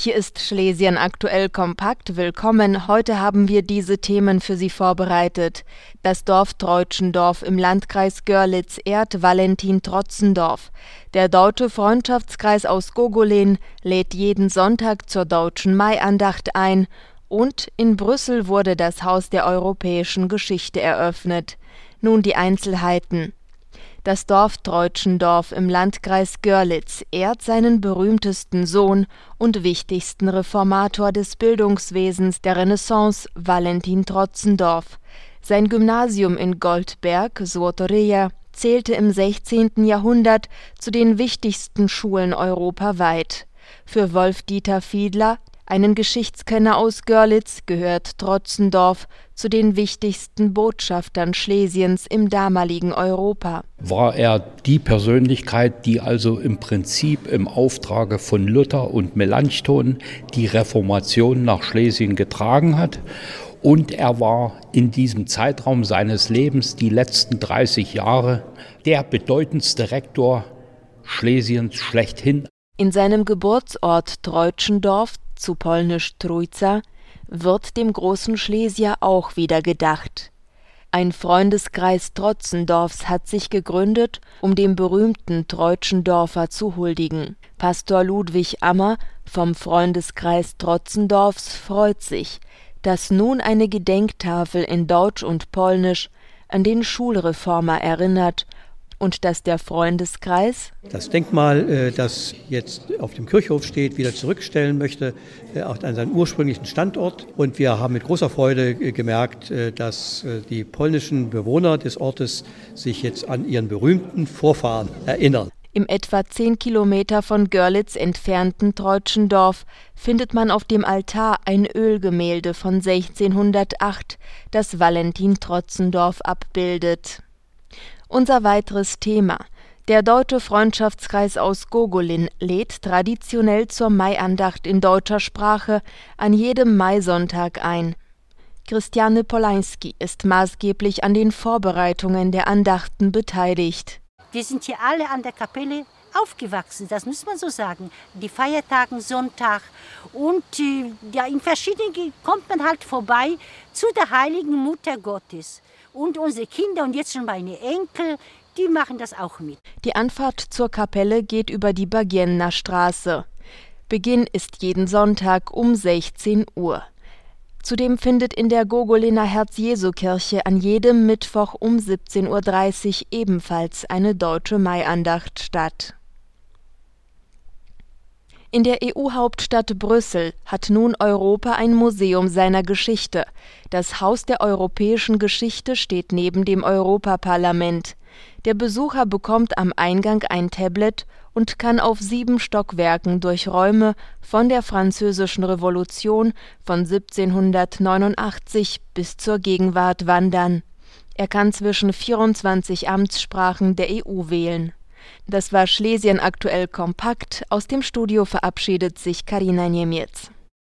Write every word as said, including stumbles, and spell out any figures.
Hier ist Schlesien aktuell kompakt. Willkommen. Heute haben wir diese Themen für Sie vorbereitet. Das Dorf Treutschendorf im Landkreis Görlitz ehrt Valentin Trotzendorf. Der Deutsche Freundschaftskreis aus Gogolin lädt jeden Sonntag zur Deutschen Maiandacht ein. Und in Brüssel wurde das Haus der europäischen Geschichte eröffnet. Nun die Einzelheiten. Das Dorf Treutschendorf im Landkreis Görlitz ehrt seinen berühmtesten Sohn und wichtigsten Reformator des Bildungswesens der Renaissance, Valentin Trotzendorf. Sein Gymnasium in Goldberg, Złotoryja, zählte im sechzehnten Jahrhundert zu den wichtigsten Schulen europaweit. Für Wolf-Dieter Fiedler, einen Geschichtskenner aus Görlitz, gehört Trotzendorf zu den wichtigsten Botschaftern Schlesiens im damaligen Europa. War er die Persönlichkeit, die also im Prinzip im Auftrage von Luther und Melanchthon die Reformation nach Schlesien getragen hat. Und er war in diesem Zeitraum seines Lebens, die letzten dreißig Jahre, der bedeutendste Rektor Schlesiens schlechthin. In seinem Geburtsort Treutschendorf, zu polnisch Trójca, wird dem großen Schlesier auch wieder gedacht. Ein Freundeskreis Trotzendorfs hat sich gegründet, um dem berühmten Treutschendorfer zu huldigen. Pastor Ludwig Ammer vom Freundeskreis Trotzendorfs freut sich, dass nun eine Gedenktafel in Deutsch und Polnisch an den Schulreformer erinnert und dass der Freundeskreis das Denkmal, das jetzt auf dem Kirchhof steht, wieder zurückstellen möchte, auch an seinen ursprünglichen Standort. Und wir haben mit großer Freude gemerkt, dass die polnischen Bewohner des Ortes sich jetzt an ihren berühmten Vorfahren erinnern. Im etwa zehn Kilometer von Görlitz entfernten Treutschendorf findet man auf dem Altar ein Ölgemälde von sechzehnhundertacht, das Valentin Trotzendorf abbildet. Unser weiteres Thema. Der Deutsche Freundschaftskreis aus Gogolin lädt traditionell zur Maiandacht in deutscher Sprache an jedem Maisonntag ein. Christiane Polański ist maßgeblich an den Vorbereitungen der Andachten beteiligt. Wir sind hier alle an der Kapelle aufgewachsen, das muss man so sagen. Die Feiertagen, Sonntag und äh, ja, in verschiedenen kommt man halt vorbei zu der heiligen Mutter Gottes. Und unsere Kinder und jetzt schon meine Enkel, die machen das auch mit. Die Anfahrt zur Kapelle geht über die Bagienner Straße. Beginn ist jeden Sonntag um sechzehn Uhr. Zudem findet in der Gogoliner Herz-Jesu-Kirche an jedem Mittwoch um siebzehn Uhr dreißig ebenfalls eine deutsche Maiandacht statt. In der E U-Hauptstadt Brüssel hat nun Europa ein Museum seiner Geschichte. Das Haus der europäischen Geschichte steht neben dem Europaparlament. Der Besucher bekommt am Eingang ein Tablet und kann auf sieben Stockwerken durch Räume von der Französischen Revolution von siebzehnhundertneunundachtzig bis zur Gegenwart wandern. Er kann zwischen vierundzwanzig Amtssprachen der E U wählen. Das war Schlesien aktuell kompakt. Aus dem Studio verabschiedet sich Karina Niemiec.